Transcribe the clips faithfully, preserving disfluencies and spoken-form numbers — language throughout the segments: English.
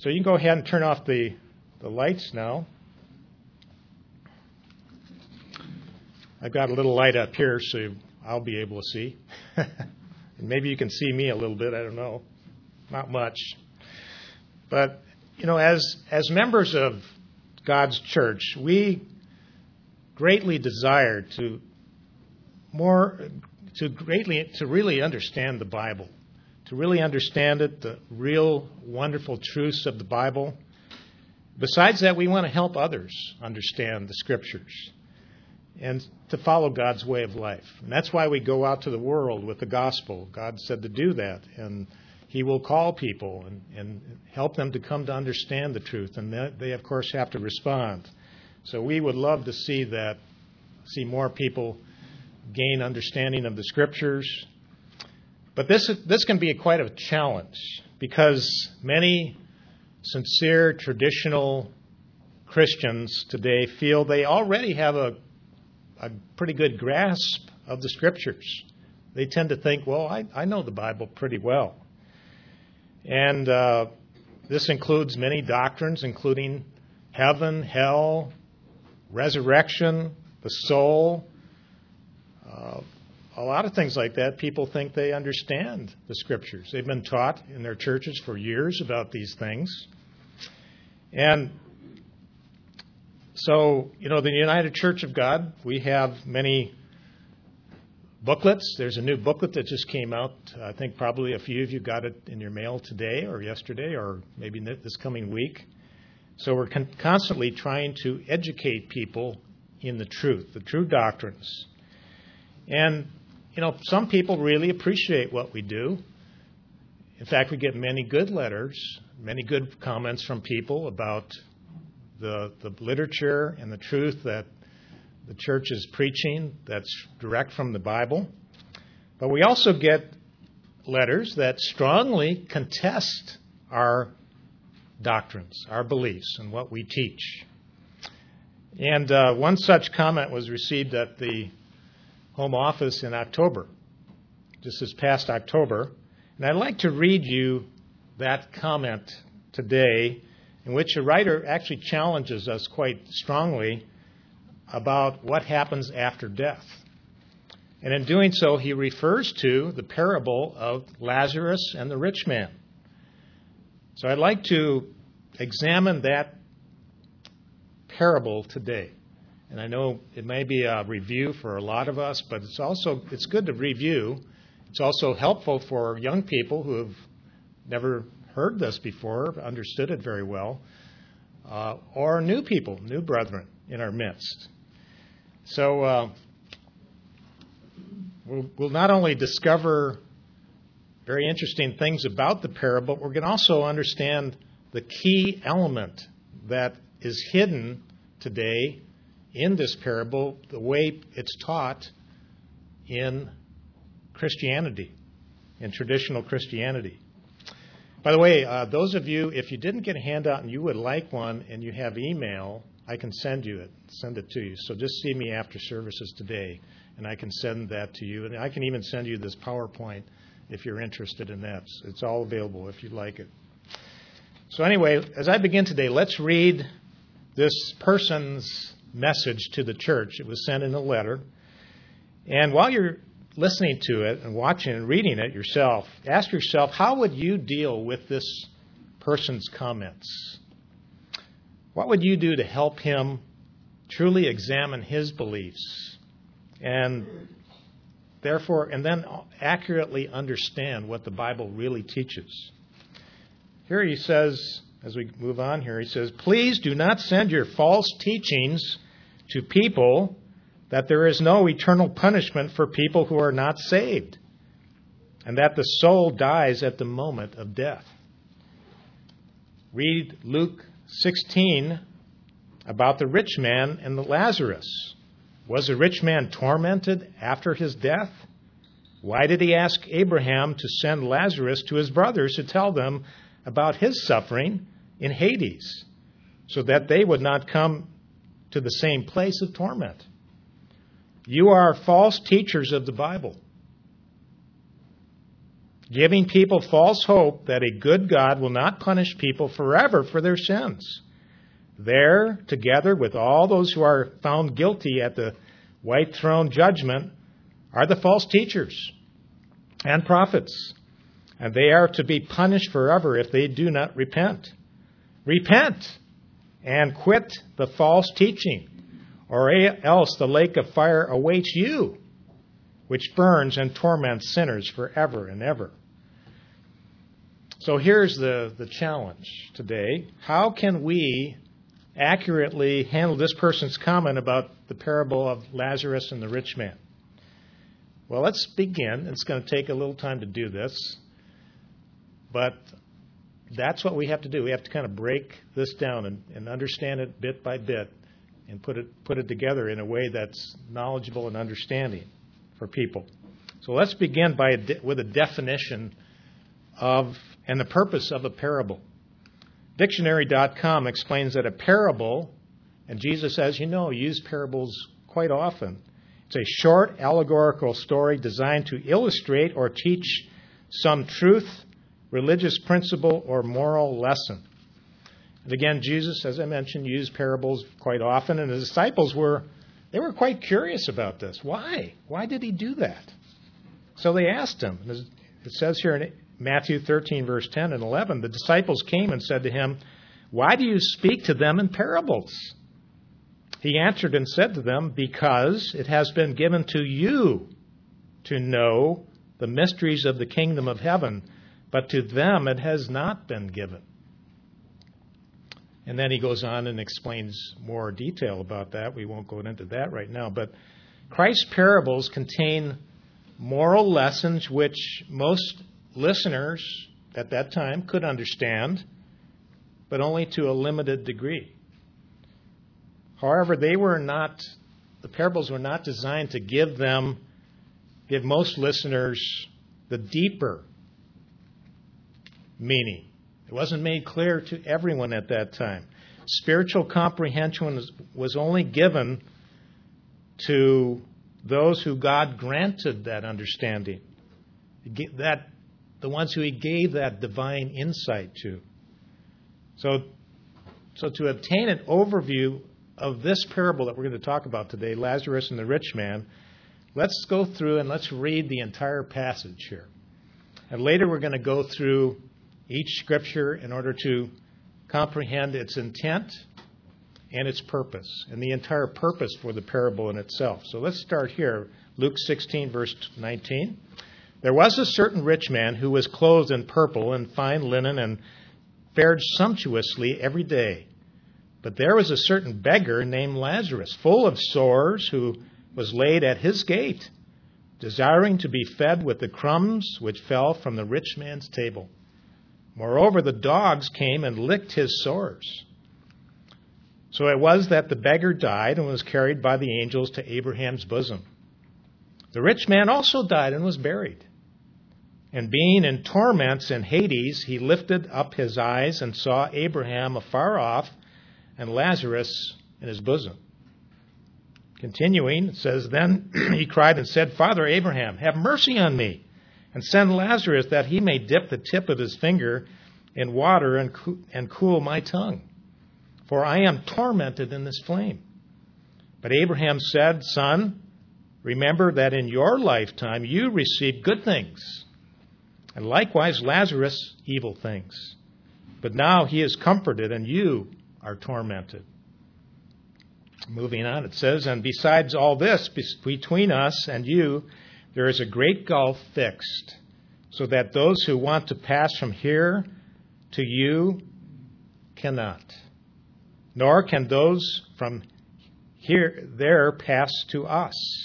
So you can go ahead and turn off the, the lights now. I've got a little light up here, so I'll be able to see. And maybe you can see me a little bit, I don't know. Not much. But, you know, as as members of God's church, we greatly desire to more to greatly to really understand the Bible, to really understand it, the real wonderful truths of the Bible. Besides that, we want to help others understand the Scriptures and to follow God's way of life. And that's why we go out to the world with the gospel. God said to do that, and He will call people and, and help them to come to understand the truth, and that they, of course, have to respond. So we would love to see that, see more people gain understanding of the Scriptures. But this this can be a, quite a challenge, because many sincere, traditional Christians today feel they already have a, a pretty good grasp of the Scriptures. They tend to think, well, I, I know the Bible pretty well. And uh, this includes many doctrines, including heaven, hell, resurrection, the soul. Uh, a lot of things like that. People think they understand the Scriptures. They've been taught in their churches for years about these things. And so, you know, the United Church of God, we have many booklets. There's a new booklet that just came out. I think probably a few of you got it in your mail today or yesterday or maybe this coming week. So we're con- constantly trying to educate people in the truth, the true doctrines. And, you know, some people really appreciate what we do. In fact, we get many good letters, many good comments from people about the the literature and the truth that the church is preaching that's direct from the Bible. But we also get letters that strongly contest our doctrines, our beliefs, and what we teach. And uh, one such comment was received at the Home Office in October, just this past October. And I'd like to read you that comment today, in which a writer actually challenges us quite strongly about what happens after death. And in doing so, he refers to the parable of Lazarus and the rich man. So I'd like to examine that parable today. And I know it may be a review for a lot of us, but it's also it's good to review. It's also helpful for young people who have never heard this before, understood it very well, uh, or new people, new brethren in our midst. So uh, we'll, we'll not only discover very interesting things about the parable, but we're going to also understand the key element that is hidden today in this parable, the way it's taught in Christianity, in traditional Christianity. By the way, uh, those of you, if you didn't get a handout and you would like one and you have email, I can send you it, send it to you. So just see me after services today, and I can send that to you. And I can even send you this PowerPoint if you're interested in that. It's all available if you'd like it. So anyway, as I begin today, let's read this person's message to the church. It was sent in a letter. And while you're listening to it and watching and reading it yourself, ask yourself, how would you deal with this person's comments? What would you do to help him truly examine his beliefs and therefore, and then accurately understand what the Bible really teaches? Here he says, as we move on here, he says, please do not send your false teachings to people that there is no eternal punishment for people who are not saved, and that the soul dies at the moment of death. Read Luke sixteen about the rich man and the Lazarus. Was the rich man tormented after his death? Why did he ask Abraham to send Lazarus to his brothers to tell them about his suffering in Hades, so that they would not come to the same place of torment? You are false teachers of the Bible. giving people false hope that a good God will not punish people forever for their sins. There, together with all those who are found guilty at the white throne judgment, are the false teachers and prophets, and they are to be punished forever if they do not repent. Repent and quit the false teaching, or else the lake of fire awaits you, which burns and torments sinners forever and ever. So here's the, the challenge today. How can we accurately handle this person's comment about the parable of Lazarus and the rich man? Well, let's begin. It's going to take a little time to do this, but that's what we have to do. We have to kind of break this down and, and understand it bit by bit and put it put it together in a way that's knowledgeable and understanding for people. So let's begin by a de- with a definition of and the purpose of a parable. Dictionary dot com explains that a parable, and Jesus, as you know, used parables quite often. It's a short allegorical story designed to illustrate or teach some truth, religious principle, or moral lesson. And again, Jesus, as I mentioned, used parables quite often, and his disciples were they were quite curious about this. Why? Why did he do that? So they asked him. It says here in Matthew thirteen, verse ten and eleven, the disciples came and said to him, "Why do you speak to them in parables?" He answered and said to them, "Because it has been given to you to know the mysteries of the kingdom of heaven, but to them it has not been given." And then he goes on and explains more detail about that. We won't go into that right now. But Christ's parables contain moral lessons which most listeners at that time could understand, but only to a limited degree. However, they were not, the parables were not designed to give them, give most listeners the deeper meaning. It wasn't made clear to everyone at that time. Spiritual comprehension was, was only given to those who God granted that understanding, that the ones who he gave that divine insight to. So, so to obtain an overview of this parable that we're going to talk about today, Lazarus and the rich man, let's go through and let's read the entire passage here. And later we're going to go through each scripture in order to comprehend its intent and its purpose, and the entire purpose for the parable in itself. So let's start here. Luke sixteen, verse nineteen. There was a certain rich man who was clothed in purple and fine linen and fared sumptuously every day. But there was a certain beggar named Lazarus, full of sores, who was laid at his gate, desiring to be fed with the crumbs which fell from the rich man's table. Moreover, the dogs came and licked his sores. So it was that the beggar died and was carried by the angels to Abraham's bosom. The rich man also died and was buried. And being in torments in Hades, he lifted up his eyes and saw Abraham afar off and Lazarus in his bosom. Continuing, it says, Then he cried and said, Father Abraham, have mercy on me, and send Lazarus that he may dip the tip of his finger in water and, co- and cool my tongue, for I am tormented in this flame. But Abraham said, Son, remember that in your lifetime you received good things, and likewise Lazarus evil things. But now he is comforted, and you are tormented. Moving on, it says, And besides all this, between us and you, there is a great gulf fixed, so that those who want to pass from here to you cannot, nor can those from here there pass to us.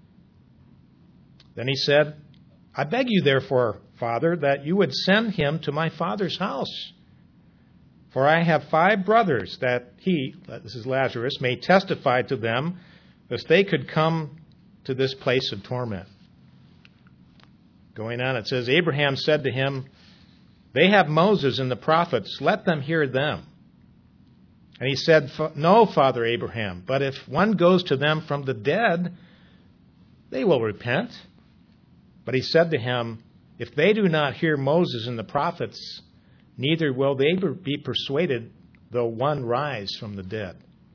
Then he said, I beg you, therefore, Father, that you would send him to my father's house. For I have five brothers, that he, this is Lazarus, may testify to them, lest they could come to this place of torment. Going on, it says, Abraham said to him, They have Moses and the prophets, let them hear them. And he said, No, Father Abraham, but if one goes to them from the dead, they will repent. But he said to him, If they do not hear Moses and the prophets, neither will they be persuaded, though one rise from the dead.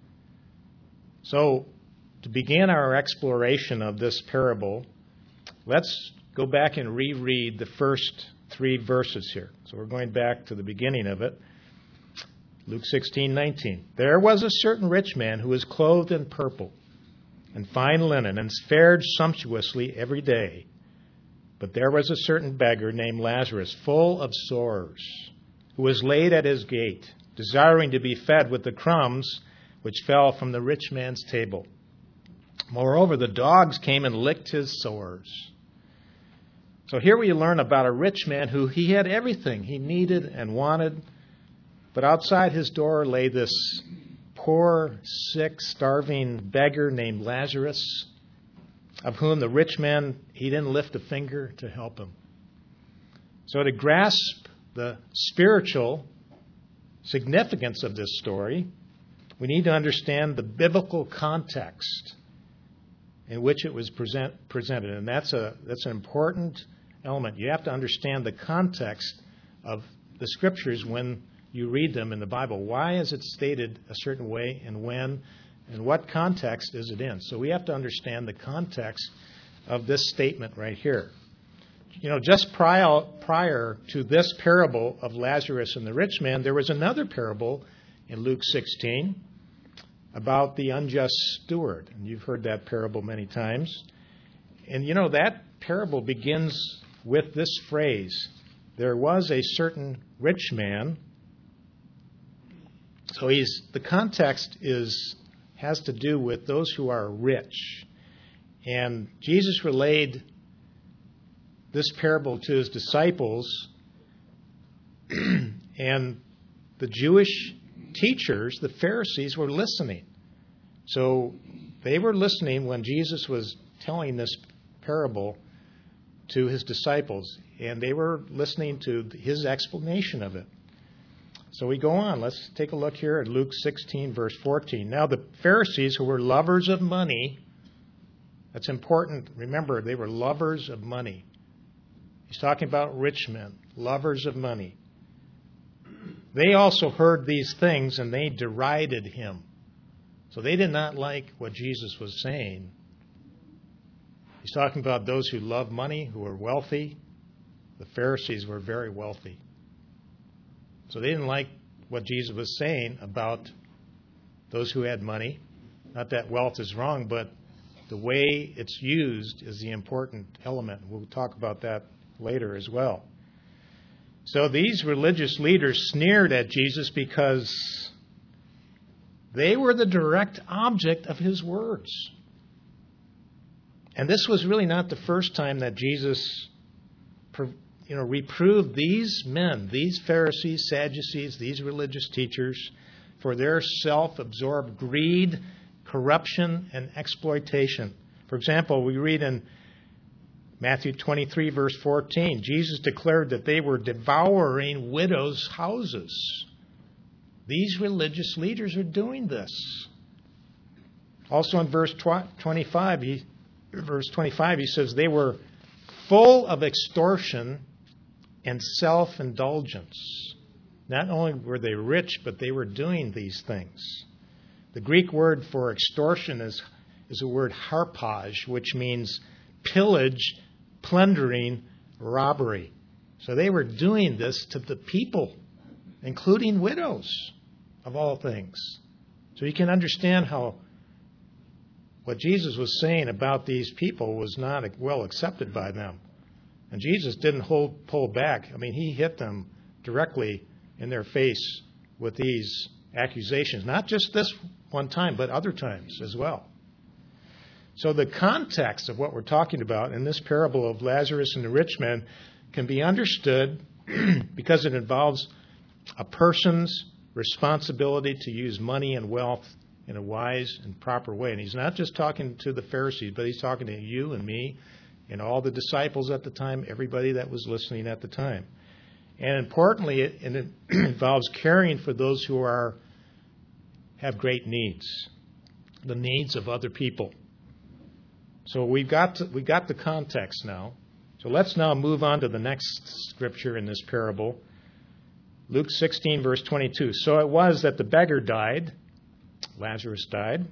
So, to begin our exploration of this parable, let's go back and reread the first three verses here. So we're going back to the beginning of it. Luke sixteen nineteen. There was a certain rich man who was clothed in purple and fine linen and fared sumptuously every day. But there was a certain beggar named Lazarus, full of sores, who was laid at his gate, desiring to be fed with the crumbs which fell from the rich man's table. Moreover, the dogs came and licked his sores. So here we learn about a rich man who he had everything he needed and wanted, but outside his door lay this poor, sick, starving beggar named Lazarus, of whom the rich man, he didn't lift a finger to help him. So to grasp the spiritual significance of this story, we need to understand the biblical context in which it was present, presented. And that's a that's an important element. You have to understand the context of the Scriptures when you read them in the Bible. Why is it stated a certain way and when, and what context is it in? So we have to understand the context of this statement right here. You know, just prior, prior to this parable of Lazarus and the rich man, there was another parable in Luke sixteen about the unjust steward. And you've heard that parable many times. And, you know, that parable begins with this phrase, there was a certain rich man. So he's the context is has to do with those who are rich. And Jesus relayed this parable to his disciples, and the Jewish teachers, the Pharisees, were listening. So they were listening when Jesus was telling this parable to his disciples, and they were listening to his explanation of it. So we go on. Let's take a look here at Luke sixteen, verse fourteen. Now the Pharisees, who were lovers of money, that's important. Remember, they were lovers of money. He's talking about rich men, lovers of money. They also heard these things, and they derided him. So they did not like what Jesus was saying. He's talking about those who love money, who are wealthy. The Pharisees were very wealthy. So they didn't like what Jesus was saying about those who had money. Not that wealth is wrong, but the way it's used is the important element. We'll talk about that later as well. So these religious leaders sneered at Jesus because they were the direct object of his words. And this was really not the first time that Jesus, you know, reproved these men, these Pharisees, Sadducees, these religious teachers, for their self-absorbed greed, corruption, and exploitation. For example, we read in Matthew twenty-three, verse fourteen, Jesus declared that they were devouring widows' houses. These religious leaders are doing this. Also in verse twenty-five, he, verse twenty-five, he says they were full of extortion and self-indulgence. Not only were they rich, but they were doing these things. The Greek word for extortion is, is the word harpage, which means pillage, plundering, robbery. So they were doing this to the people, including widows, of all things. So you can understand how what Jesus was saying about these people was not well accepted by them. And Jesus didn't hold pull back. I mean, he hit them directly in their face with these accusations, not just this one time, but other times as well. So the context of what we're talking about in this parable of Lazarus and the rich man can be understood because it involves a person's responsibility to use money and wealth in a wise and proper way. And he's not just talking to the Pharisees, but he's talking to you and me and all the disciples at the time, everybody that was listening at the time. And importantly, it, it involves caring for those who are have great needs, the needs of other people. So we've got to, we've got the context now. So let's now move on to the next scripture in this parable. Luke sixteen, verse twenty-two. So it was that the beggar died, Lazarus died,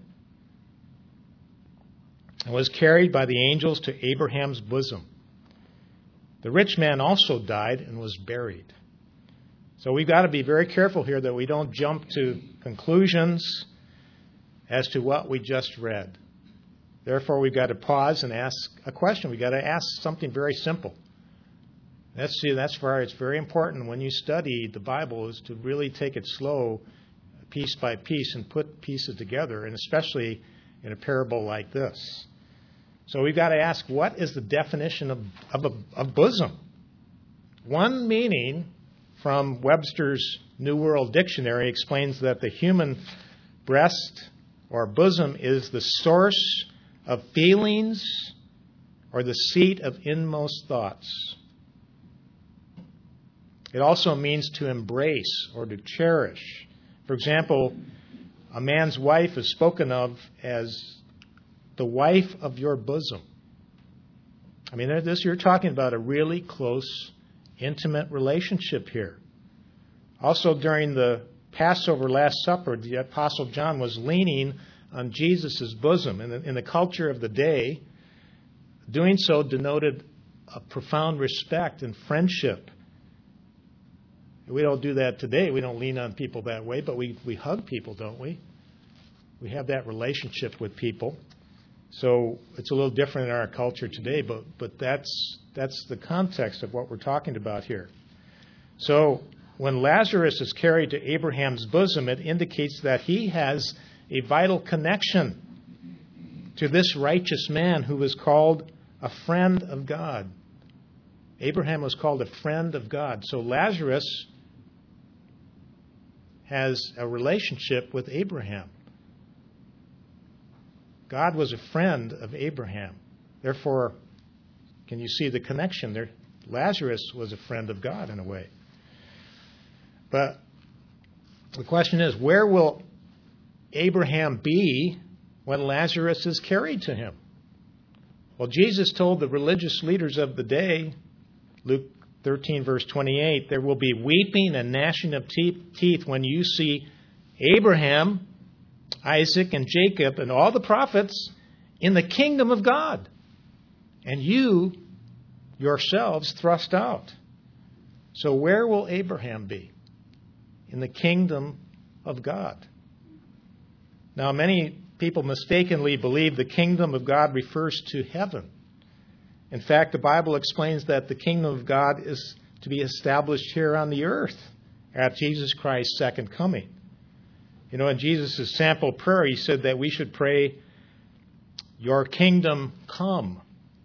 and was carried by the angels to Abraham's bosom. The rich man also died and was buried. So we've got to be very careful here that we don't jump to conclusions as to what we just read. Therefore, we've got to pause and ask a question. We've got to ask something very simple. That's, see, that's why it's very important when you study the Bible is to really take it slow, piece by piece, and put pieces together, and especially in a parable like this. So we've got to ask, what is the definition of, of, a, of bosom? One meaning from Webster's New World Dictionary explains that the human breast or bosom is the source of feelings or the seat of inmost thoughts. It also means to embrace or to cherish. For example, a man's wife is spoken of as the wife of your bosom. I mean, this you're talking about a really close, intimate relationship here. Also, during the Passover Last Supper, the Apostle John was leaning on Jesus' bosom. In the, in the culture of the day, doing so denoted a profound respect and friendship. We don't do that today. We don't lean on people that way, but we, we hug people, don't we? We have that relationship with people. So it's a little different in our culture today, but, but that's, that's the context of what we're talking about here. So when Lazarus is carried to Abraham's bosom, it indicates that he has a vital connection to this righteous man who was called a friend of God. Abraham was called a friend of God. So Lazarus has a relationship with Abraham. God was a friend of Abraham. Therefore, can you see the connection there? Lazarus was a friend of God in a way. But the question is, where will Abraham be when Lazarus is carried to him? Well, Jesus told the religious leaders of the day, Luke thirteen, verse twenty-eight, there will be weeping and gnashing of teeth when you see Abraham, Isaac, and Jacob, and all the prophets in the kingdom of God, and you yourselves thrust out. So where will Abraham be? In the kingdom of God. Now, many people mistakenly believe the kingdom of God refers to heaven. In fact, the Bible explains that the kingdom of God is to be established here on the earth at Jesus Christ's second coming. You know, in Jesus' sample prayer, he said that we should pray, your kingdom come,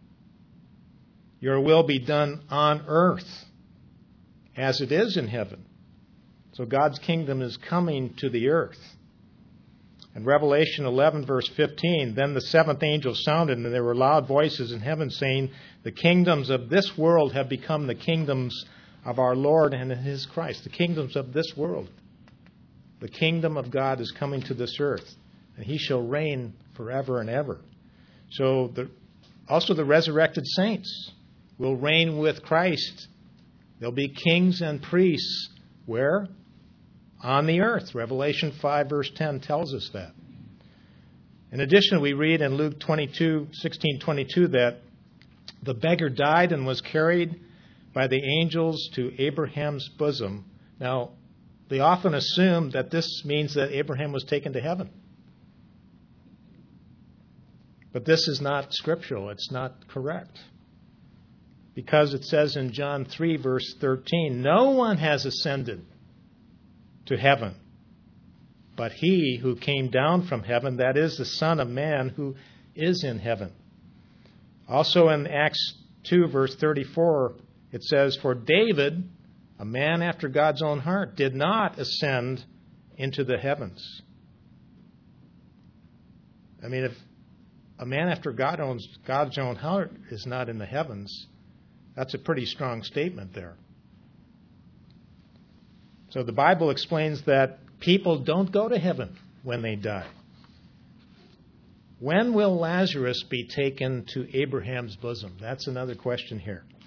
your will be done on earth as it is in heaven. So God's kingdom is coming to the earth. In Revelation eleven, verse fifteen, then the seventh angel sounded, and there were loud voices in heaven saying, the kingdoms of this world have become the kingdoms of our Lord and his Christ. The kingdoms of this world. The kingdom of God is coming to this earth, and he shall reign forever and ever. So the, also the resurrected saints will reign with Christ. They'll be kings and priests. Where? On the earth. Revelation five, verse ten tells us that. In addition, we read in Luke twenty-two, sixteen, twenty-two that the beggar died and was carried by the angels to Abraham's bosom. Now, they often assume that this means that Abraham was taken to heaven. But this is not scriptural. It's not correct. Because it says in John three, verse thirteen, no one has ascended to heaven, but he who came down from heaven, that is the Son of Man who is in heaven. Also in Acts two, verse thirty-four, it says, for David, a man after God's own heart, did not ascend into the heavens. I mean, if a man after God owns God's own heart is not in the heavens, that's a pretty strong statement there. So the Bible explains that people don't go to heaven when they die. When will Lazarus be taken to Abraham's bosom? That's another question here.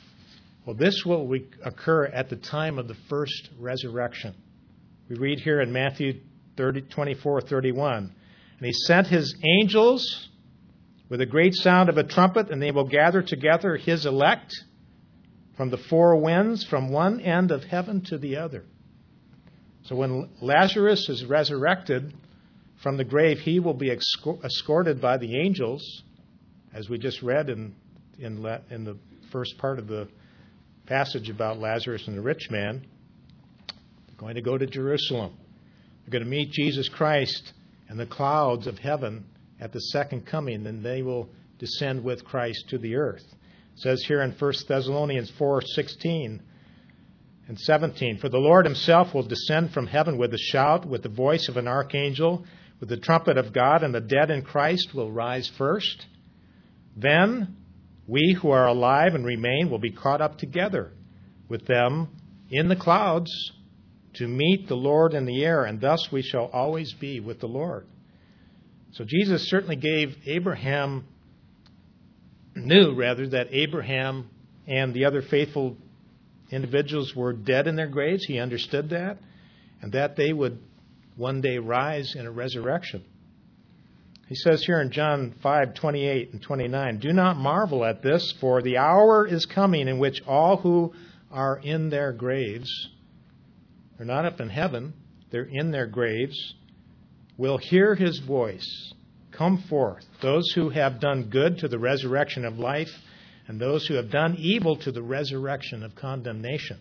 Well, this will re- occur at the time of the first resurrection. We read here in Matthew thirty, twenty-four thirty-one, and he sent his angels with a great sound of a trumpet, and they will gather together his elect from the four winds, from one end of heaven to the other. So when Lazarus is resurrected from the grave, he will be escorted by the angels, as we just read in, in, in the first part of the passage about Lazarus and the rich man. They're going to go to Jerusalem. They're going to meet Jesus Christ in the clouds of heaven at the second coming, and they will descend with Christ to the earth. It says here in First Thessalonians four sixteen and seventeen, "For the Lord himself will descend from heaven with a shout, with the voice of an archangel, with the trumpet of God, and the dead in Christ will rise first. Then we who are alive and remain will be caught up together with them in the clouds to meet the Lord in the air, and thus we shall always be with the Lord." So Jesus certainly gave Abraham, knew rather, that Abraham and the other faithful individuals were dead in their graves. He understood that, and that they would one day rise in a resurrection. He says here in John five twenty-eight and twenty-nine, "Do not marvel at this, for the hour is coming in which all who are in their graves," they're not up in heaven, they're in their graves, "will hear his voice come forth, those who have done good to the resurrection of life, and those who have done evil to the resurrection of condemnation."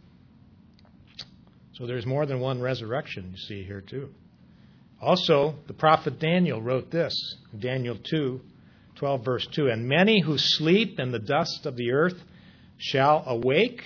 So there's more than one resurrection you see here too. Also, the prophet Daniel wrote this, Daniel two, twelve verse two, "And many who sleep in the dust of the earth shall awake,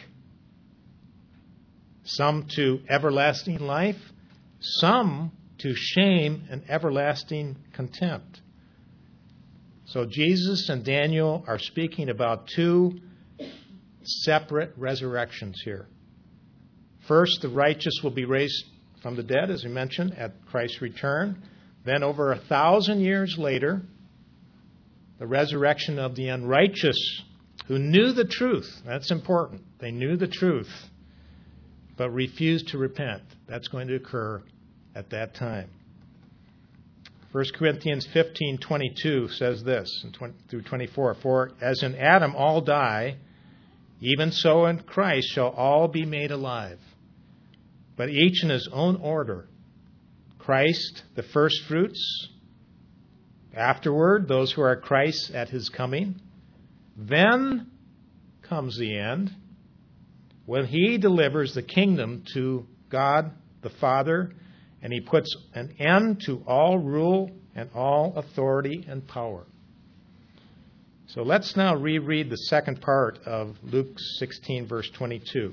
some to everlasting life, some to shame and everlasting contempt." So Jesus and Daniel are speaking about two separate resurrections here. First, the righteous will be raised from the dead, as we mentioned, at Christ's return. Then over a thousand years later, the resurrection of the unrighteous who knew the truth. That's important. They knew the truth, but refused to repent. That's going to occur at that time. First Corinthians fifteen twenty-two says this, through twenty-four, "For as in Adam all die, even so in Christ shall all be made alive, but each in his own order. Christ the firstfruits, afterward those who are Christ's at his coming. Then comes the end, when he delivers the kingdom to God the Father, and he puts an end to all rule and all authority and power." So let's now reread the second part of Luke sixteen, verse twenty-two.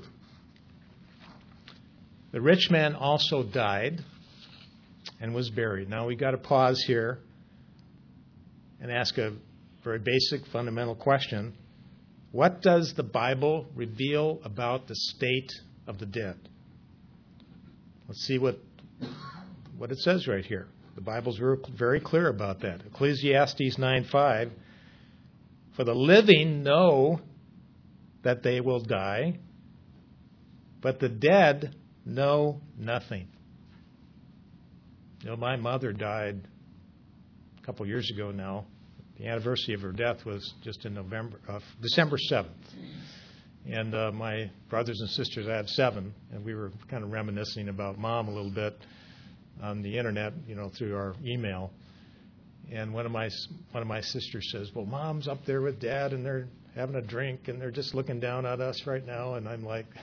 "The rich man also died and was buried." Now we've got to pause here and ask a very basic, fundamental question. What does the Bible reveal about the state of the dead? Let's see what what it says right here. The Bible's very clear about that. Ecclesiastes nine five, "For the living know that they will die, but the dead know nothing." You know, my mother died a couple years ago now. The anniversary of her death was just in November, uh, December seventh. And uh, my brothers and sisters, I have seven, and we were kind of reminiscing about Mom a little bit on the internet, you know, through our email. And one of my one of my sisters says, "Well, Mom's up there with Dad, and they're having a drink, and they're just looking down at us right now." And I'm like,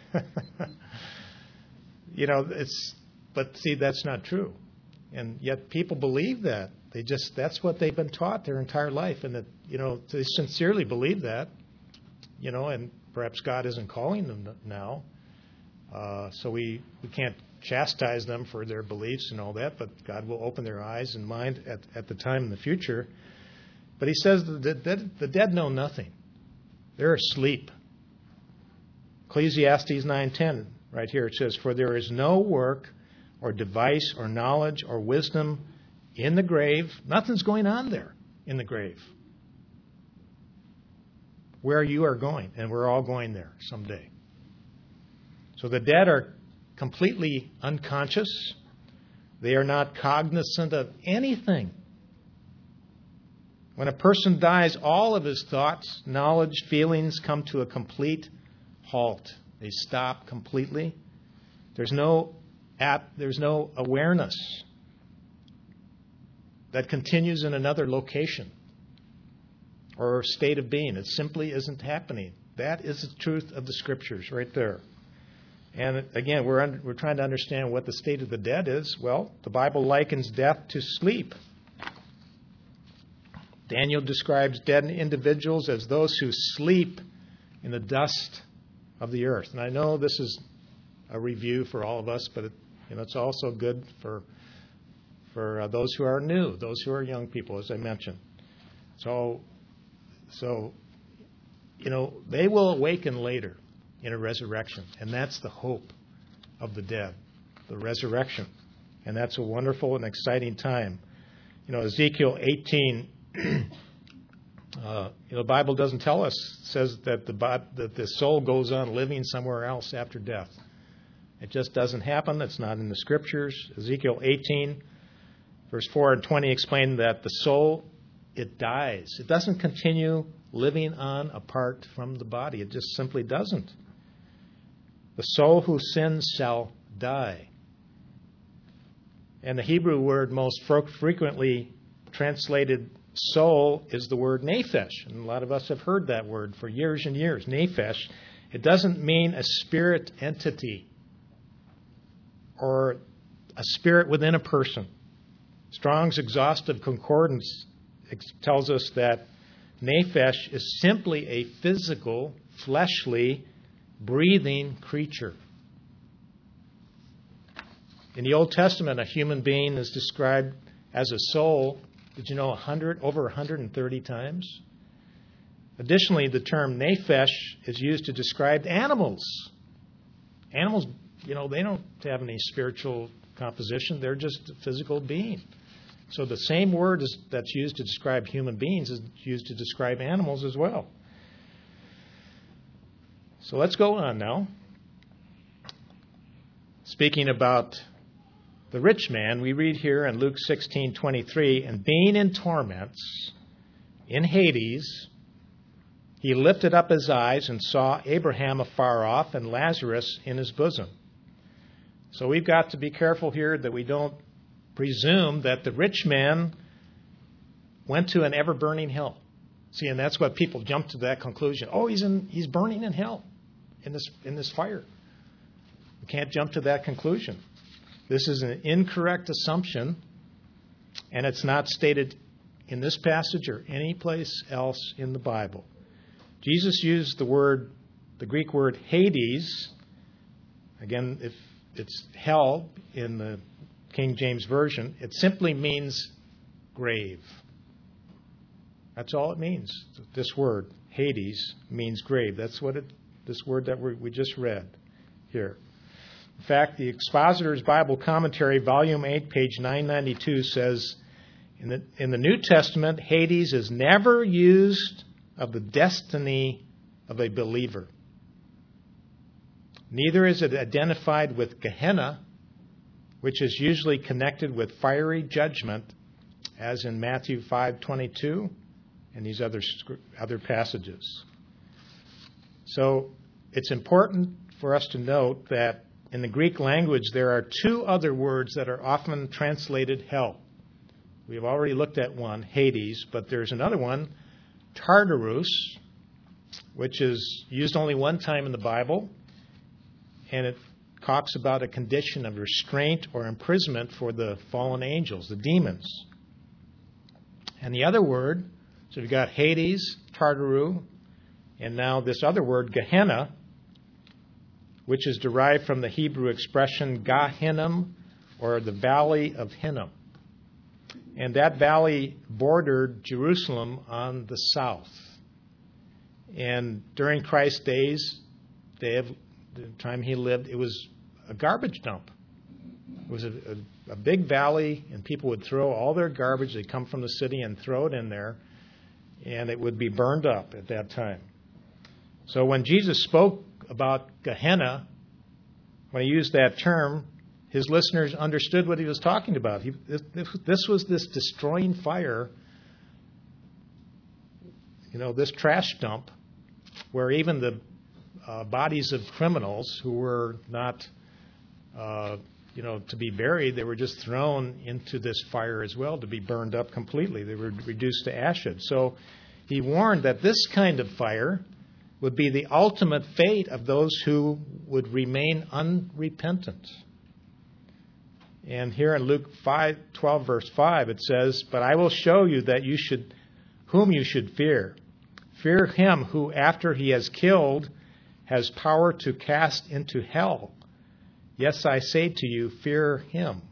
you know, it's, but see, that's not true. And yet people believe that. They just, that's what they've been taught their entire life, and that, you know, they sincerely believe that, you know, and perhaps God isn't calling them now. Uh, so we, we can't chastise them for their beliefs and all that, but God will open their eyes and mind at, at the time in the future. But he says the, the, the dead know nothing. They're asleep. Ecclesiastes nine ten, right here, it says, "For there is no work or device or knowledge or wisdom in the grave." Nothing's going on there in the grave. where you are going, and we're all going there someday. So the dead are completely unconscious. They are not cognizant of anything. When a person dies, all of his thoughts, knowledge, feelings come to a complete halt. They stop completely. There's no app, there's no awareness that continues in another location or state of being. It simply isn't happening. That is the truth of the Scriptures right there. And again, we're under, we're trying to understand what the state of the dead is. Well, the Bible likens death to sleep. Daniel describes dead individuals as those who sleep in the dust of the earth. And I know this is a review for all of us, but it, you know, it's also good for for uh, those who are new, those who are young people, as I mentioned. So, so you know, they will awaken later in a resurrection, and that's the hope of the dead, the resurrection, and that's a wonderful and exciting time. You know, Ezekiel eighteen. Uh, you know, the Bible doesn't tell us. It says that the that the soul goes on living somewhere else after death. It just doesn't happen. It's not in the Scriptures. Ezekiel eighteen, verse four and twenty explain that the soul, it dies. It doesn't continue living on apart from the body. It just simply doesn't. The soul who sins shall die. And the Hebrew word most frequently translated soul is the word nephesh. And a lot of us have heard that word for years and years, nephesh. It doesn't mean a spirit entity or a spirit within a person. Strong's Exhaustive Concordance tells us that nephesh is simply a physical, fleshly, breathing creature. In the Old Testament, a human being is described as a soul. Did you know one hundred, over one hundred thirty times? Additionally, the term nephesh is used to describe animals. Animals, you know, they don't have any spiritual composition. They're just a physical being. So the same word is, that's used to describe human beings is used to describe animals as well. So let's go on now. Speaking about the rich man, we read here in Luke sixteen twenty-three, and being in torments in Hades, he lifted up his eyes and saw Abraham afar off and Lazarus in his bosom. So we've got to be careful here that we don't presume that the rich man went to an ever-burning hell. See, and that's what people jump to that conclusion. Oh, he's in, he's burning in hell, in this in this fire. We can't jump to that conclusion. This is an incorrect assumption, and it's not stated in this passage or any place else in the Bible. Jesus used the word, the Greek word Hades. Again, if it's hell in the King James Version, it simply means grave. That's all it means. This word, Hades, means grave. That's what it, this word that we, we just read here. In fact, the Expositor's Bible Commentary, Volume eight, page nine ninety-two, says, in the, in the New Testament, Hades is never used of the destiny of a believer. Neither is it identified with Gehenna, which is usually connected with fiery judgment, as in Matthew five twenty-two and these other, other passages. So it's important for us to note that in the Greek language, there are two other words that are often translated hell. We've already looked at one, Hades, but there's another one, Tartarus, which is used only one time in the Bible, and it talks about a condition of restraint or imprisonment for the fallen angels, the demons. And the other word, so we've got Hades, Tartaru, and now this other word, Gehenna, which is derived from the Hebrew expression Gehinnom, or the Valley of Hinnom. And that valley bordered Jerusalem on the south. And during Christ's days, they have, the time he lived, it was a garbage dump. It was a, a, a big valley, and people would throw all their garbage. They'd come from the city and throw it in there, and it would be burned up at that time. So when Jesus spoke about Gehenna, when he used that term, his listeners understood what he was talking about. He, this, this was this destroying fire, you know, this trash dump, where even the uh, bodies of criminals who were not, uh, you know, to be buried, they were just thrown into this fire as well to be burned up completely. They were reduced to ashes. So he warned that this kind of fire would be the ultimate fate of those who would remain unrepentant. And here in Luke five, twelve, verse five, it says, "But I will show you that you should, whom you should fear. Fear him who, after he has killed, has power to cast into hell. Yes, I say to you, fear him."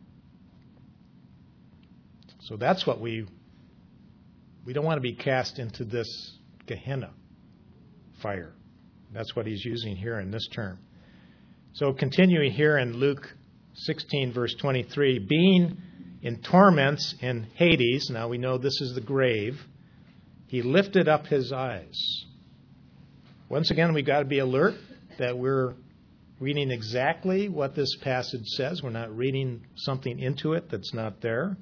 So that's what we, we don't want to be cast into this Gehenna fire. That's what he's using here in this term. So continuing here in Luke sixteen, verse twenty-three, "Being in torments in Hades," now we know this is the grave, "he lifted up his eyes." Once again, we've got to be alert that we're reading exactly what this passage says. We're not reading something into it that's not there.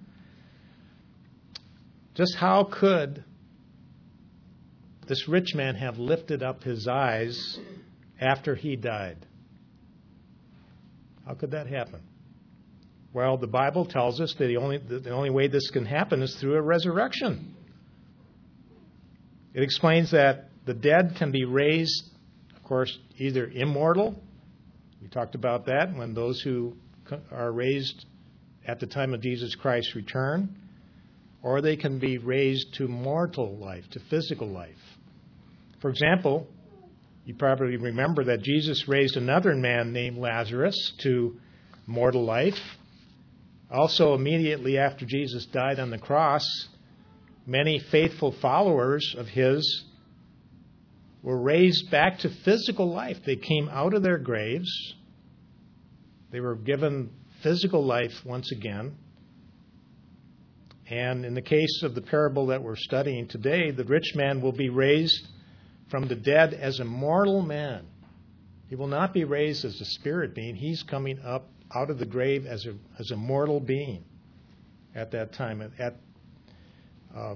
Just how could this rich man have lifted up his eyes after he died? How could that happen? Well, the Bible tells us that the only, the only way this can happen is through a resurrection. It explains that the dead can be raised, of course, either immortal. We talked about that when those who are raised at the time of Jesus Christ's return, or they can be raised to mortal life, to physical life. For example, you probably remember that Jesus raised another man named Lazarus to mortal life. Also, immediately after Jesus died on the cross, many faithful followers of his were raised back to physical life. They came out of their graves. They were given physical life once again. And in the case of the parable that we're studying today, the rich man will be raised from the dead as a mortal man. He will not be raised as a spirit being. He's coming up out of the grave as a as a mortal being at that time, at uh,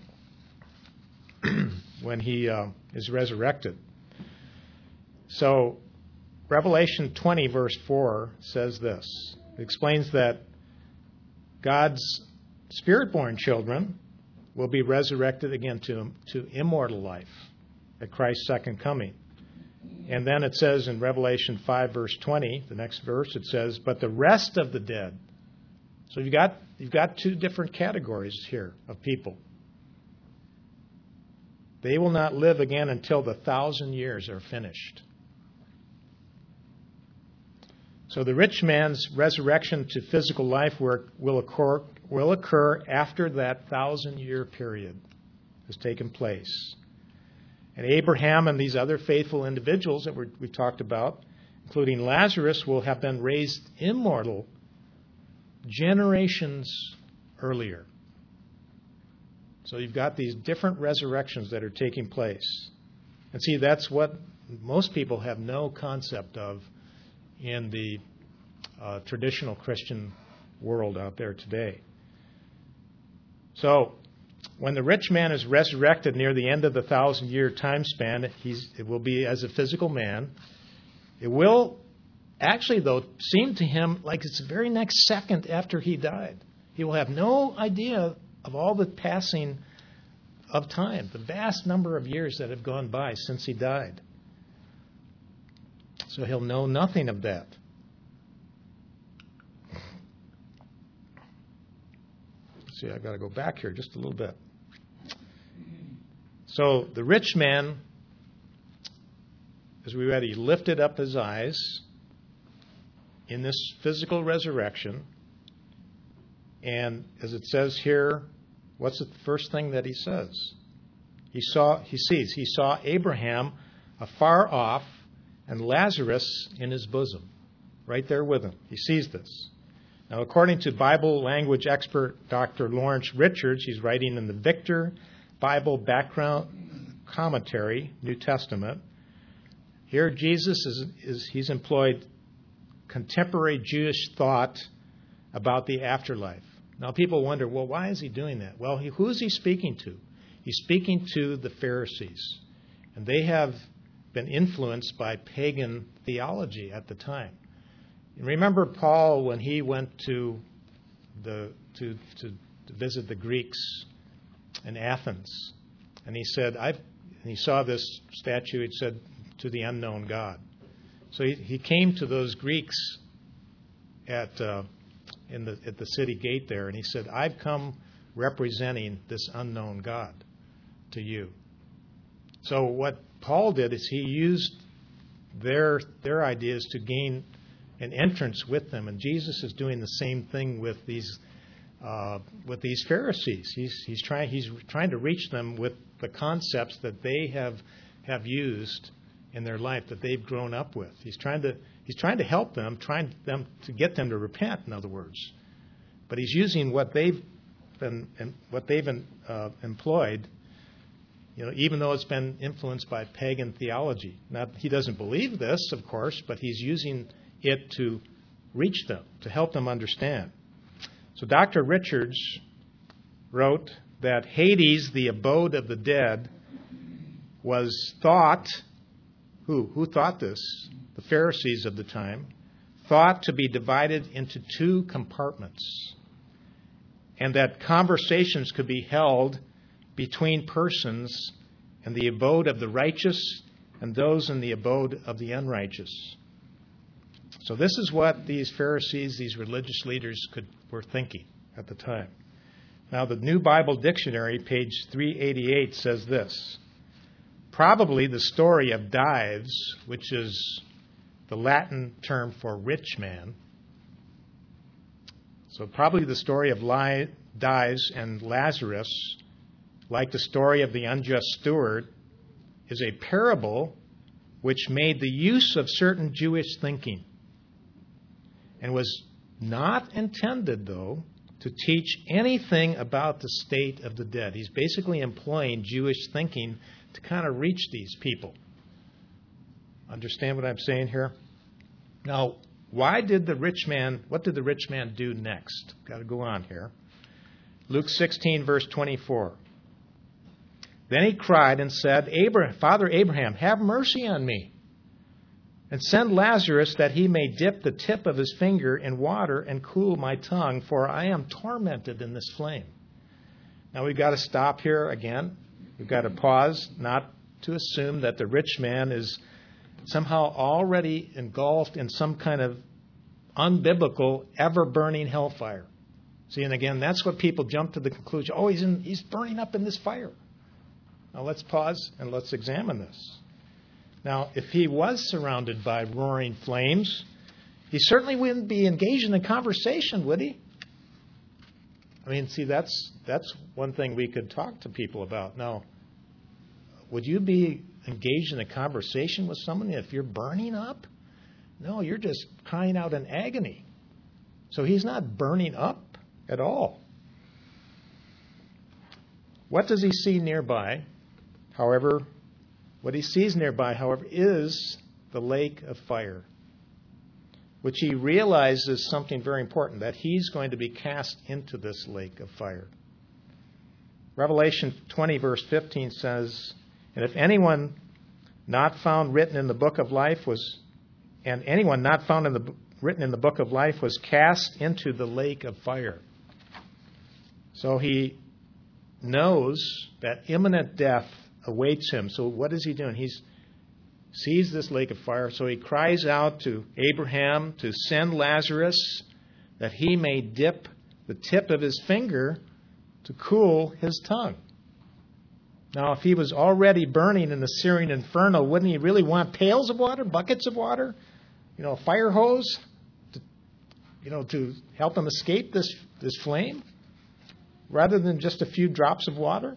when he uh, is resurrected. So Revelation twenty, verse four says this. It explains that God's spirit-born children will be resurrected again to, to immortal life at Christ's second coming. And then it says in Revelation five, verse twenty, the next verse, it says, "But the rest of the dead." So you've got, you've got two different categories here of people. "They will not live again until the thousand years are finished." So the rich man's resurrection to physical life will occur, will occur after that thousand-year period has taken place. And Abraham and these other faithful individuals that we're, we've talked about, including Lazarus, will have been raised immortal generations earlier. So you've got these different resurrections that are taking place. And see, that's what most people have no concept of in the uh, traditional Christian world out there today. So when the rich man is resurrected near the end of the thousand-year time span, he's, it will be as a physical man. It will actually, though, seem to him like it's the very next second after he died. He will have no idea of all the passing of time, the vast number of years that have gone by since he died. So he'll know nothing of that. See, I've got to go back here just a little bit. So the rich man, as we read, he lifted up his eyes in this physical resurrection. And as it says here, what's the first thing that he says? He saw, he sees, he saw Abraham afar off and Lazarus in his bosom, right there with him. He sees this. Now, according to Bible language expert Doctor Lawrence Richards, he's writing in the Victor Bible Background Commentary, New Testament, Here Jesus is, is he's employed contemporary Jewish thought about the afterlife. Now people wonder, well, why is he doing that? Well, he, who is he speaking to? He's speaking to the Pharisees. And they have been influenced by pagan theology at the time. And remember Paul when he went to the to, to, to visit the Greeks in Athens, and he said, I've and he saw this statue, it said, to the unknown God. So he, he came to those Greeks at uh, in the at the city gate there, and he said, I've come representing this unknown God to you. So what Paul did is he used their their ideas to gain an entrance with them, and Jesus is doing the same thing with these uh, with these Pharisees. He's he's trying he's trying to reach them with the concepts that they have have used in their life, that they've grown up with. He's trying to he's trying to help them, trying them to get them to repent. In other words, but he's using what they've been what they've uh, employed. You know, even though it's been influenced by pagan theology. Now, he doesn't believe this, of course, but he's using it to reach them, to help them understand. So Doctor Richards wrote that Hades, the abode of the dead, was thought, who? Who thought this? The Pharisees of the time, thought to be divided into two compartments, and that conversations could be held between persons in the abode of the righteous and those in the abode of the unrighteous. So this is what these Pharisees, these religious leaders could, were thinking at the time. Now the New Bible Dictionary, page three eighty-eight, says this. Probably the story of Dives, which is the Latin term for rich man. So probably the story of Dives and Lazarus, like the story of the unjust steward, is a parable which made the use of certain Jewish thinking and was not intended, though, to teach anything about the state of the dead. He's basically employing Jewish thinking to kind of reach these people. Understand what I'm saying here? Now, why did the rich man, what did the rich man do next? Got to go on here. Luke sixteen, verse twenty-four. Then he cried and said, Abraham, Father Abraham, have mercy on me, and send Lazarus that he may dip the tip of his finger in water and cool my tongue, for I am tormented in this flame. Now we've got to stop here again. We've got to pause, not to assume that the rich man is somehow already engulfed in some kind of unbiblical, ever-burning hellfire. See, and again, that's what people jump to the conclusion, oh, he's in, he's burning up in this fire. Now let's pause and let's examine this. Now, if he was surrounded by roaring flames, he certainly wouldn't be engaged in a conversation, would he? I mean, see, that's that's one thing we could talk to people about. Now, would you be engaged in a conversation with someone if you're burning up? No, you're just crying out in agony. So he's not burning up at all. What does he see nearby? However, what he sees nearby, however, is the lake of fire, which he realizes is something very important, that he's going to be cast into this lake of fire. Revelation twenty, verse fifteen says, and if anyone not found written in the book of life was, and anyone not found in the written in the book of life was cast into the lake of fire. So he knows that imminent death awaits him. So what is he doing? He sees this lake of fire, so he cries out to Abraham to send Lazarus that he may dip the tip of his finger to cool his tongue. Now, if he was already burning in the Syrian inferno, wouldn't he really want pails of water, buckets of water, you know, a fire hose, to, you know, to help him escape this, this flame, rather than just a few drops of water?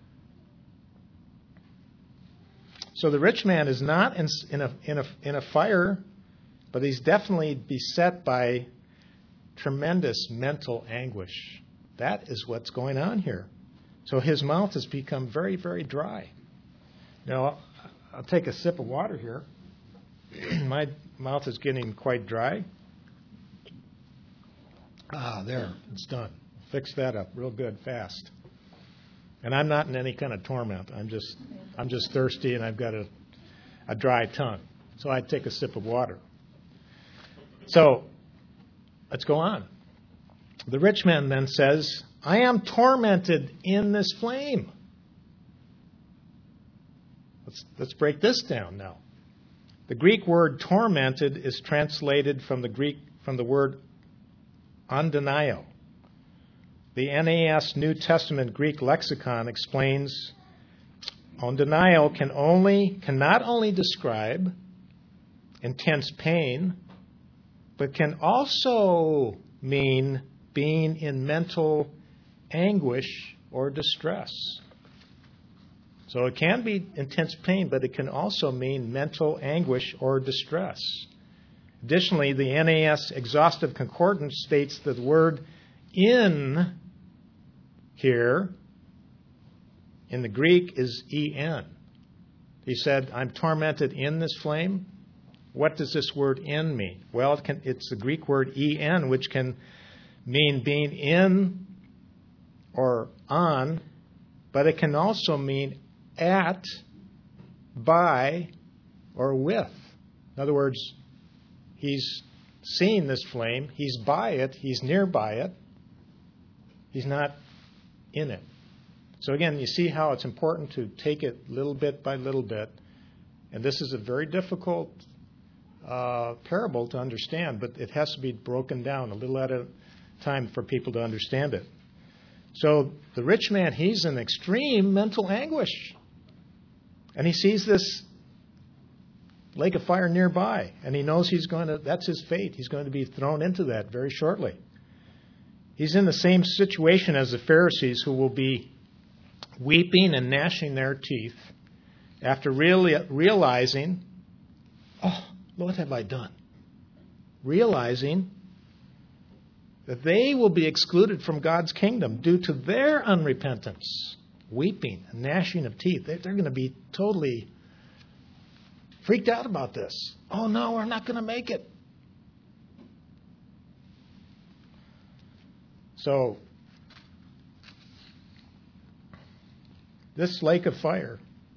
So the rich man is not in, in, a, in, a, in a fire, but he's definitely beset by tremendous mental anguish. That is what's going on here. So his mouth has become very, very dry. Now, I'll take a sip of water here. My mouth is getting quite dry. Ah, there, it's done. Fix that up real good, fast. And I'm not in any kind of torment. I'm just, I'm just thirsty, and I've got a, a dry tongue. So I take a sip of water. So let's go on. The rich man then says, I am tormented in this flame. Let's, let's break this down now. The Greek word tormented is translated from the Greek from the word ondanio. The N A S New Testament Greek lexicon explains ondanio can only can not only describe intense pain, but can also mean being in mental anguish or distress. So it can be intense pain, but it can also mean mental anguish or distress. Additionally, the N A S Exhaustive Concordance states that the word in here in the Greek is en. He said, I'm tormented in this flame. What does this word in mean? Well, it can, it's the Greek word en, which can mean being in or on, but it can also mean at, by, or with. In other words, he's seeing this flame, he's by it, he's nearby it, he's not in it. So again, you see how it's important to take it little bit by little bit. And this is a very difficult uh, parable to understand, but it has to be broken down a little at a time for people to understand it. So the rich man, he's in extreme mental anguish. And he sees this lake of fire nearby, and he knows he's going to, that's his fate. He's going to be thrown into that very shortly. He's in the same situation as the Pharisees, who will be weeping and gnashing their teeth after really realizing, oh, what have I done? Realizing that they will be excluded from God's kingdom due to their unrepentance. Weeping and gnashing of teeth. They're going to be totally freaked out about this. Oh, no, we're not going to make it. So, this lake of fire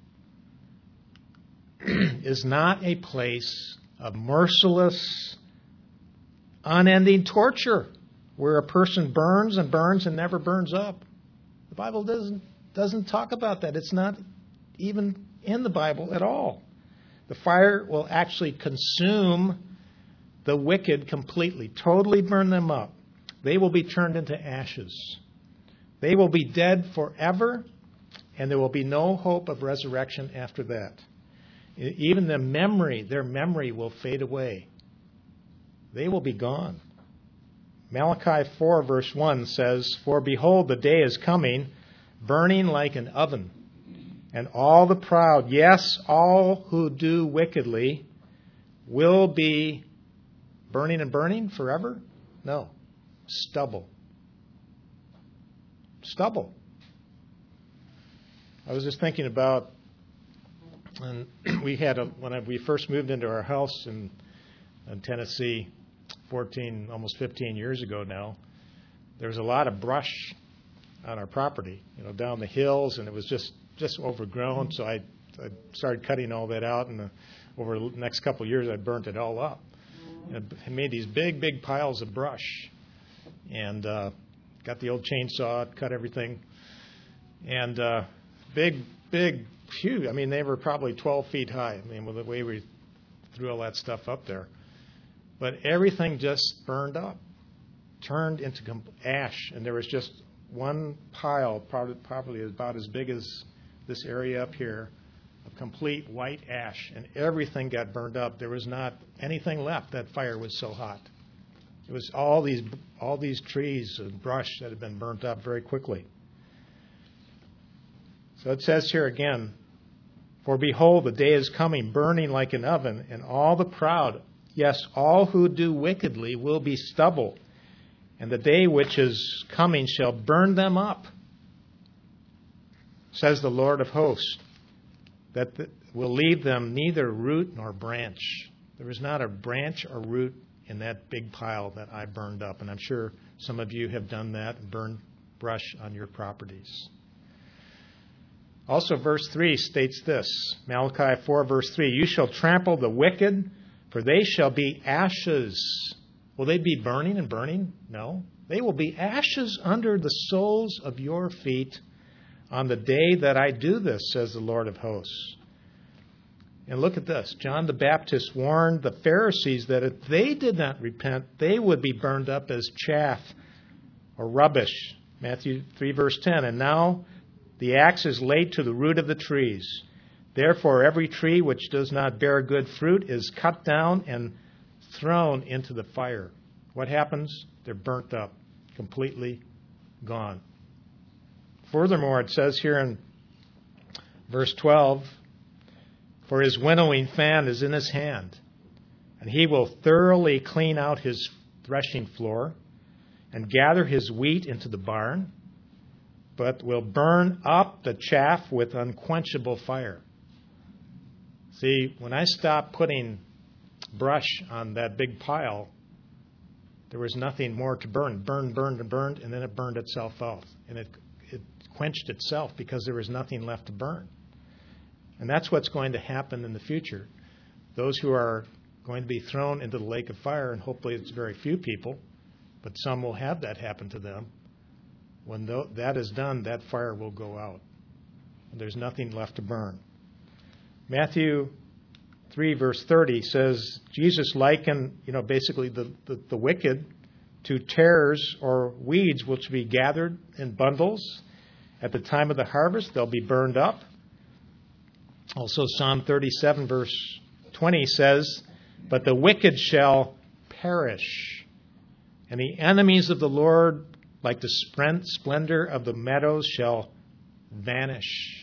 is not a place of merciless, unending torture where a person burns and burns and never burns up. The Bible doesn't doesn't talk about that. It's not even in the Bible at all. The fire will actually consume the wicked completely, totally burn them up. They will be turned into ashes. They will be dead forever, and there will be no hope of resurrection after that. Even the memory, their memory will fade away. They will be gone. Malachi four verse one says, For behold, the day is coming, burning like an oven, and all the proud, yes, all who do wickedly, will be burning and burning forever? No. Stubble. Stubble. I was just thinking about, and we had a, when I, we first moved into our house in, in Tennessee, fourteen, almost fifteen years ago now, there was a lot of brush on our property, you know, down the hills, and it was just, just overgrown. So I, I started cutting all that out, and uh, over the next couple of years, I burnt it all up. And I made these big, big piles of brush, and uh, got the old chainsaw, cut everything, and uh, big, big, huge. I mean, they were probably twelve feet high. I mean, with the way we threw all that stuff up there. But everything just burned up, turned into ash, and there was just one pile, probably, probably about as big as this area up here, of complete white ash, and everything got burned up. There was not anything left. That fire was so hot. It was all these all these trees and brush that had been burnt up very quickly. So it says here again, For behold, the day is coming, burning like an oven, and all the proud, yes, all who do wickedly, will be stubble. And the day which is coming shall burn them up, says the Lord of hosts, that will leave them neither root nor branch. There was not a branch or root in that big pile that I burned up. And I'm sure some of you have done that and burned brush on your properties. Also, verse three states this, Malachi four, verse three, you shall trample the wicked, for they shall be ashes. Will they be burning and burning? No. They will be ashes under the soles of your feet on the day that I do this, says the Lord of hosts. And look at this. John the Baptist warned the Pharisees that if they did not repent, they would be burned up as chaff or rubbish. Matthew three, verse ten. And now the axe is laid to the root of the trees. Therefore, every tree which does not bear good fruit is cut down and thrown into the fire. What happens? They're burnt up, completely gone. Furthermore, it says here in verse twelve, for his winnowing fan is in his hand, and he will thoroughly clean out his threshing floor and gather his wheat into the barn, but will burn up the chaff with unquenchable fire. See, when I stopped putting brush on that big pile, there was nothing more to burn. Burned, burned, and burned, and then it burned itself out. And it, it quenched itself because there was nothing left to burn. And that's what's going to happen in the future. Those who are going to be thrown into the lake of fire, and hopefully it's very few people, but some will have that happen to them. When that is done, that fire will go out. And there's nothing left to burn. Matthew three, verse thirty says, Jesus likened, you know, basically the, the, the wicked to tares or weeds which will be gathered in bundles. At the time of the harvest, they'll be burned up. Also, Psalm thirty-seven, verse twenty says, but the wicked shall perish, and the enemies of the Lord, like the splendor of the meadows, shall vanish.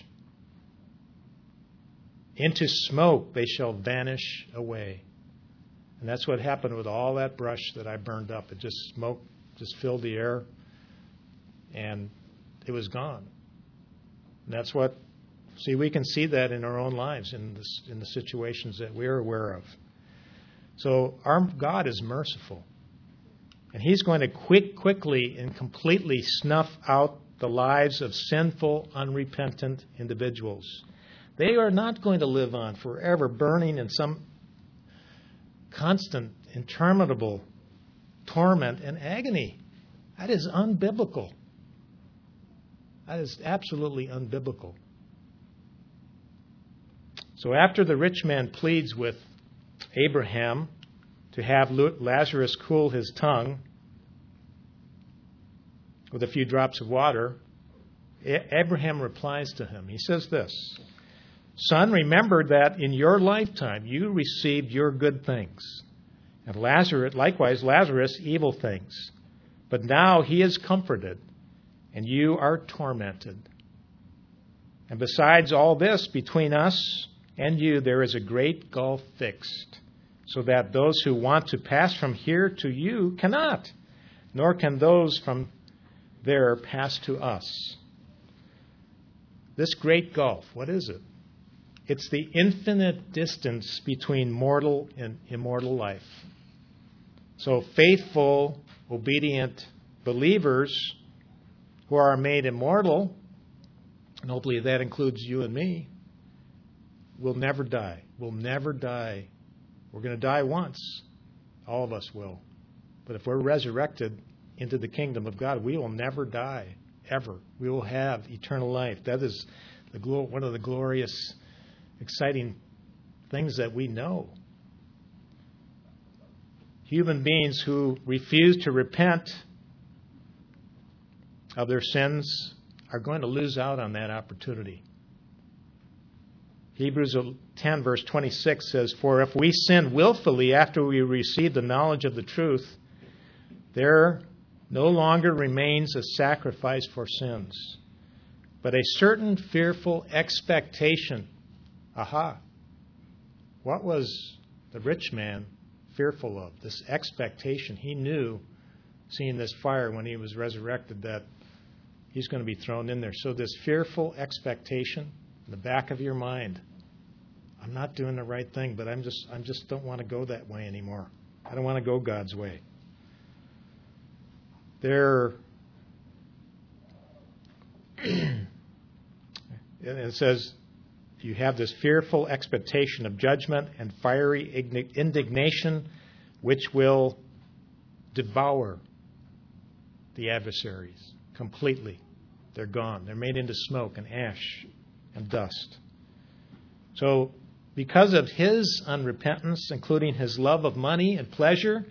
Into smoke they shall vanish away. And that's what happened with all that brush that I burned up. It just smoke just filled the air, and it was gone. And that's what, see, we can see that in our own lives, in the, in the situations that we're aware of. So our God is merciful. And he's going to quick, quickly and completely snuff out the lives of sinful, unrepentant individuals. They are not going to live on forever, burning in some constant, interminable torment and agony. That is unbiblical. That is absolutely unbiblical. So after the rich man pleads with Abraham to have Lazarus cool his tongue with a few drops of water, Abraham replies to him. He says this, son, remember that in your lifetime you received your good things, and Lazarus, likewise Lazarus, evil things. But now he is comforted, and you are tormented. And besides all this, between us and you there is a great gulf fixed, so that those who want to pass from here to you cannot, nor can those from there pass to us. This great gulf, what is it? It's the infinite distance between mortal and immortal life. So faithful, obedient believers who are made immortal, and hopefully that includes you and me, will never die. Will never die. We're going to die once. All of us will. But if we're resurrected into the kingdom of God, we will never die, ever. We will have eternal life. That is the glo- one of the glorious, exciting things that we know. Human beings who refuse to repent of their sins are going to lose out on that opportunity. Hebrews ten, verse twenty-six says, for if we sin willfully after we receive the knowledge of the truth, there no longer remains a sacrifice for sins, but a certain fearful expectation. Aha! What was the rich man fearful of? This expectation. He knew, seeing this fire when he was resurrected, that he's going to be thrown in there. So this fearful expectation in the back of your mind. I'm not doing the right thing, but I'm just, I'm just don't want to go that way anymore. I don't want to go God's way. There, it says, you have this fearful expectation of judgment and fiery indignation, which will devour the adversaries completely. They're gone. They're made into smoke and ash and dust. So, because of his unrepentance, including his love of money and pleasure,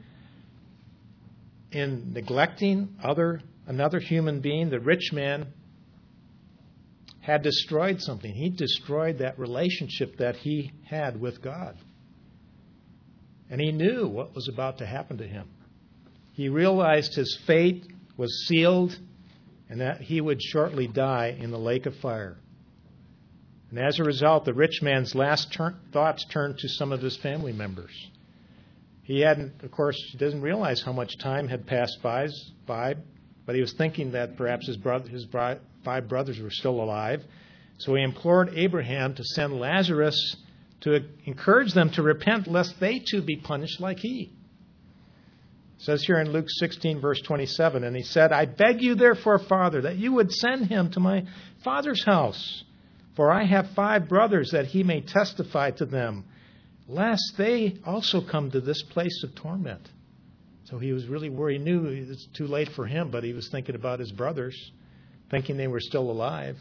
in neglecting other another human being, the rich man had destroyed something. He destroyed that relationship that he had with God. And he knew what was about to happen to him. He realized his fate was sealed and that he would shortly die in the lake of fire. And as a result, the rich man's last turn, thoughts turned to some of his family members. He hadn't, of course, he doesn't realize how much time had passed by, by but he was thinking that perhaps his, brother, his bri- five brothers were still alive. So he implored Abraham to send Lazarus to encourage them to repent, lest they too be punished like he. It says here in Luke sixteen, verse twenty-seven, and he said, I beg you therefore, Father, that you would send him to my father's house, for I have five brothers, that he may testify to them, lest they also come to this place of torment. So he was really worried. He knew it was too late for him, but he was thinking about his brothers, thinking they were still alive.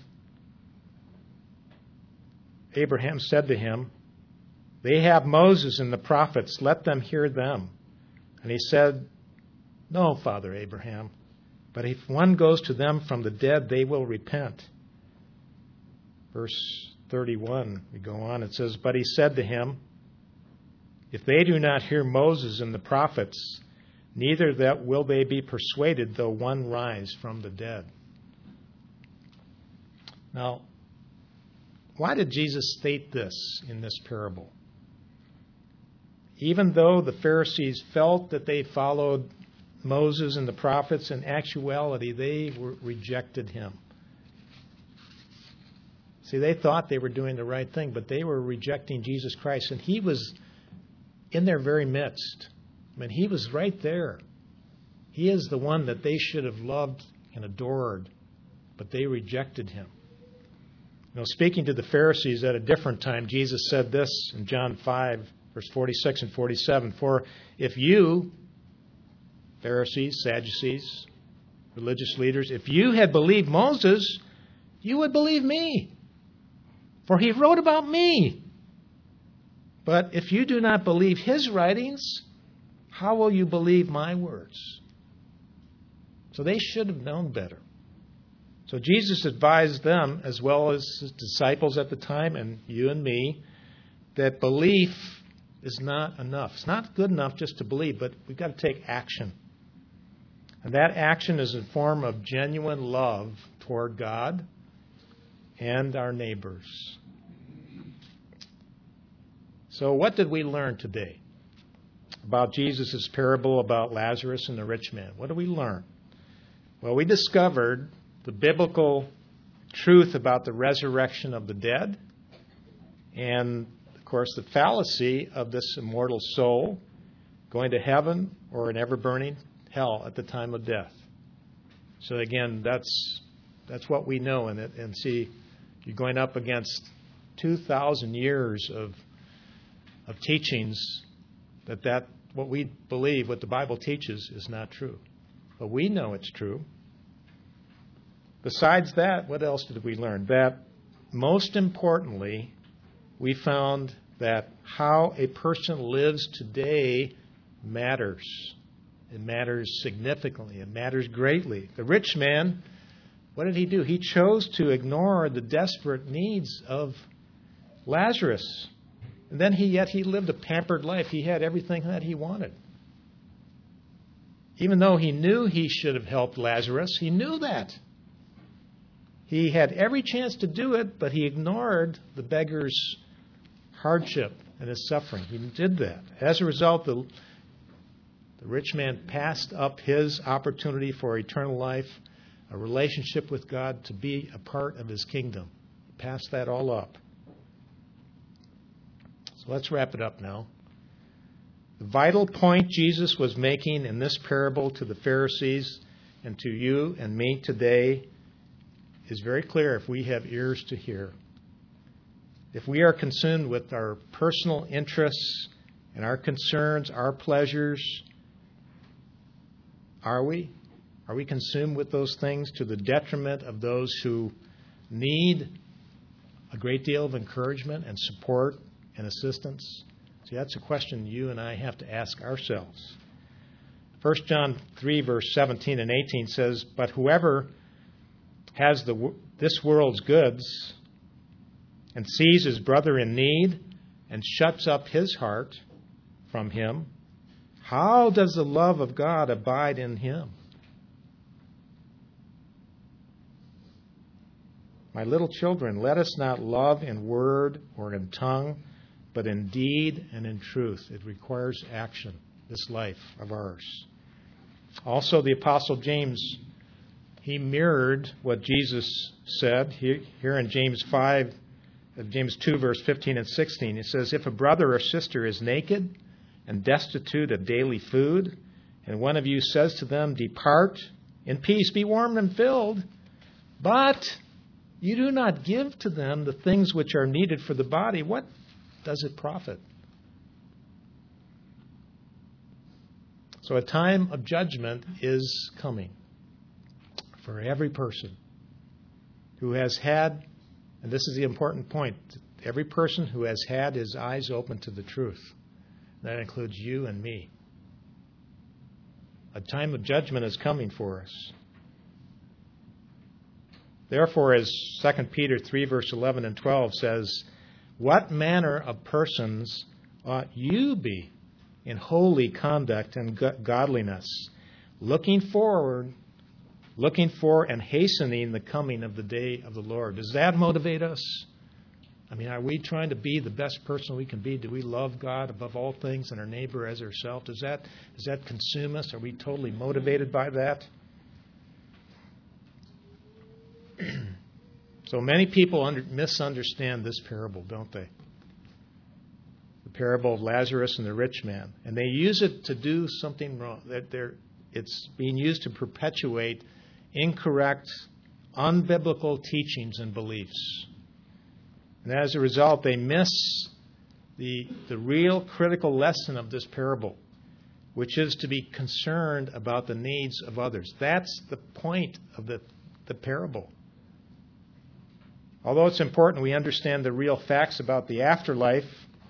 Abraham said to him, they have Moses and the prophets, let them hear them. And he said, no, Father Abraham, but if one goes to them from the dead, they will repent. Verse thirty-one, we go on, it says, but he said to him, if they do not hear Moses and the prophets, neither that will they be persuaded, though one rise from the dead. Now, why did Jesus state this in this parable? Even though the Pharisees felt that they followed Moses and the prophets, in actuality, they were, rejected him. See, they thought they were doing the right thing, but they were rejecting Jesus Christ, and he was in their very midst. I mean, he was right there. He is the one that they should have loved and adored, but they rejected him. You know, speaking to the Pharisees at a different time, Jesus said this in John five, verse forty-six and forty-seven, for if you, Pharisees, Sadducees, religious leaders, if you had believed Moses, you would believe me, for he wrote about me. But if you do not believe his writings, how will you believe my words? So they should have known better. So Jesus advised them, as well as his disciples at the time, and you and me, that belief is not enough. It's not good enough just to believe, but we've got to take action. And that action is in form of genuine love toward God and our neighbors. So what did we learn today about Jesus' parable about Lazarus and the rich man? What did we learn? Well, we discovered the biblical truth about the resurrection of the dead and, of course, the fallacy of this immortal soul going to heaven or an ever-burning hell at the time of death. So, again, that's that's what we know. And, and see, you're going up against two thousand years of of teachings that, that what we believe, what the Bible teaches, is not true. But we know it's true. Besides that, what else did we learn? That, most importantly, we found that how a person lives today matters. It matters significantly. It matters greatly. The rich man, what did he do? He chose to ignore the desperate needs of Lazarus. And then he yet he lived a pampered life. He had everything that he wanted. Even though he knew he should have helped Lazarus, he knew that. He had every chance to do it, but he ignored the beggar's hardship and his suffering. He did that. As a result, the, the rich man passed up his opportunity for eternal life, a relationship with God, to be a part of his kingdom. He passed that all up. let's wrap it up now. The vital point Jesus was making in this parable to the Pharisees and to you and me today is very clear if we have ears to hear. If we are consumed with our personal interests and our concerns, our pleasures, are we? Are we consumed with those things to the detriment of those who need a great deal of encouragement and support and assistance? See, that's a question you and I have to ask ourselves. First John three, verse seventeen and eighteen says, "But whoever has the this world's goods and sees his brother in need and shuts up his heart from him, how does the love of God abide in him?" My little children, let us not love in word or in tongue, but in deed and in truth. It requires action, this life of ours. Also, the Apostle James, he mirrored what Jesus said here in James five, James two, verse fifteen and sixteen. It says, "If a brother or sister is naked and destitute of daily food, and one of you says to them, 'Depart in peace, be warmed and filled,' but you do not give to them the things which are needed for the body, what does it profit?" So a time of judgment is coming for every person who has had, and this is the important point, every person who has had his eyes open to the truth. That includes you and me. A time of judgment is coming for us. Therefore, as Second Peter three, verse eleven and twelve says, "What manner of persons ought you be in holy conduct and godliness, looking forward, looking for and hastening the coming of the day of the Lord?" Does that motivate us? I mean, are we trying to be the best person we can be? Do we love God above all things and our neighbor as ourselves? Does that, does that consume us? Are we totally motivated by that? So many people under, misunderstand this parable, don't they? The parable of Lazarus and the rich man. And they use it to do something wrong. They're, they're, it's being used to perpetuate incorrect, unbiblical teachings and beliefs. And as a result, they miss the, the real critical lesson of this parable, which is to be concerned about the needs of others. That's the point of the, the parable. Although it's important we understand the real facts about the afterlife,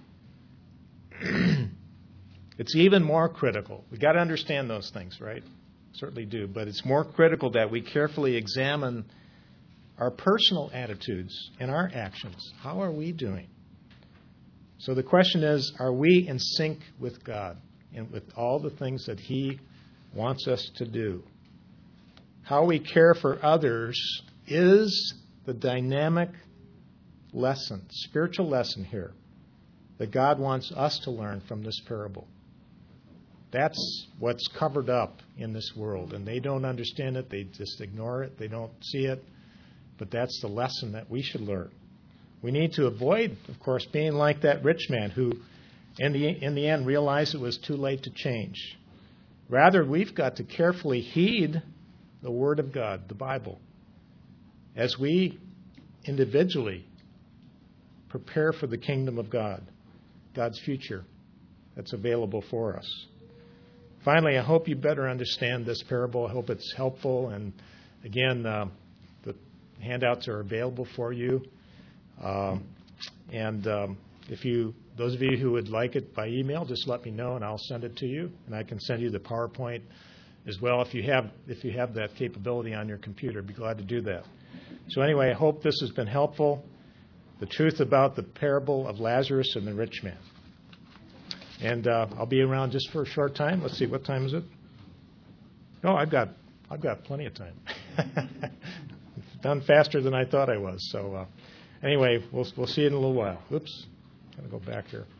it's even more critical. We've got to understand those things, right? Certainly do. But it's more critical that we carefully examine our personal attitudes and our actions. How are we doing? So the question is, are we in sync with God and with all the things that He wants us to do? How we care for others is the dynamic lesson, spiritual lesson here that God wants us to learn from this parable. That's what's covered up in this world, and they don't understand it. They just ignore it. They don't see it. But that's the lesson that we should learn. We need to avoid, of course, being like that rich man who, in the, in the end, realized it was too late to change. Rather, we've got to carefully heed the Word of God, the Bible, as we individually prepare for the kingdom of God, God's future that's available for us. Finally, I hope you better understand this parable. I hope it's helpful. And again, uh, the handouts are available for you. Um, and um, if you, those of you who would like it by email, just let me know and I'll send it to you. And I can send you the PowerPoint as well if you have if you have that capability on your computer. I'd be glad to do that. So anyway, I hope this has been helpful. The truth about the parable of Lazarus and the rich man. And uh, I'll be around just for a short time. Let's see, what time is it? No, I've got I've got plenty of time. Done faster than I thought I was. So uh, anyway, we'll we'll see you in a little while. Oops, gotta go back here.